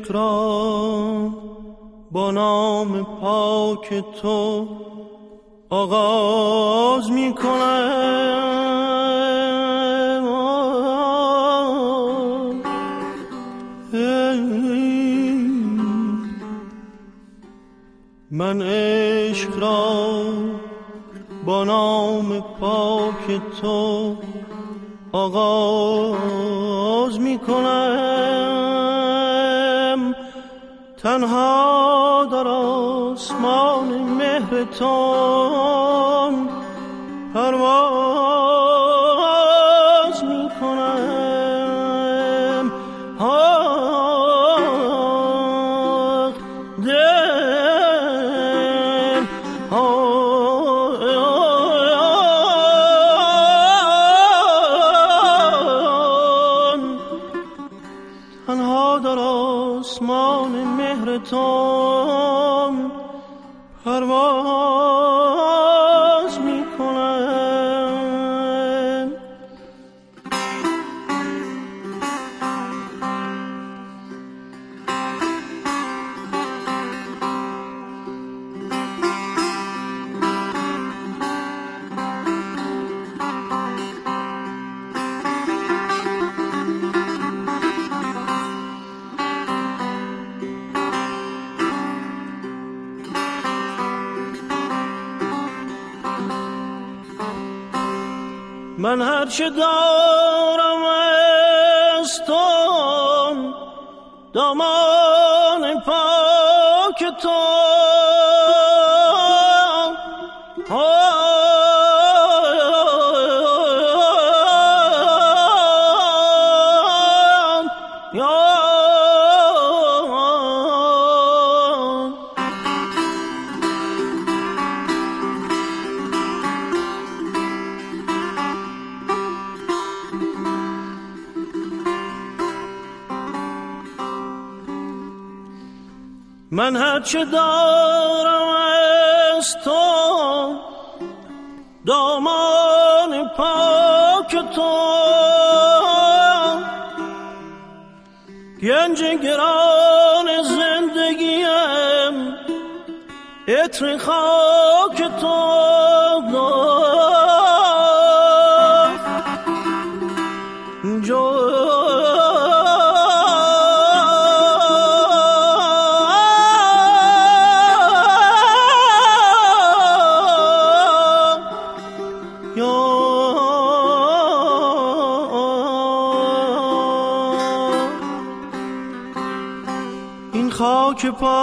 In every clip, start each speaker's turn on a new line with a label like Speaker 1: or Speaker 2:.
Speaker 1: عشق را با نام پاک تو آغاز می کنم. من عشق را با نام پاک تو آغاز می کنم، تنها در آسمان مهرتان پرواز می کنم. تنها در آسمان مهرتان پرواز می کنم. من هرچه دارم از تو، دامان پاک تو. من هرچه دارم از تو، دامان پاک تو. گنج گران زندگیم عطر خاک تو. این خاک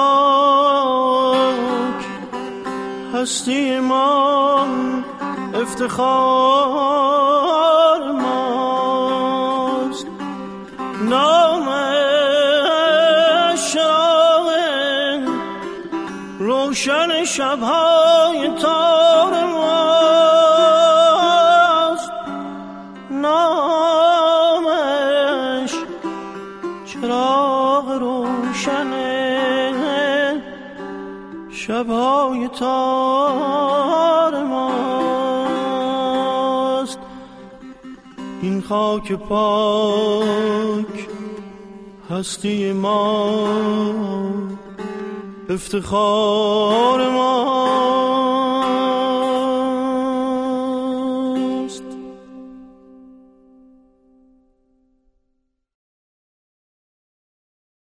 Speaker 1: پاک هستی ما، افتخار ماست. نامش شاه روشن شبهای تار ماست. نامش چراغ روشن شبهای تار ماست. این خاک پاک هستی ما، افتخار ما.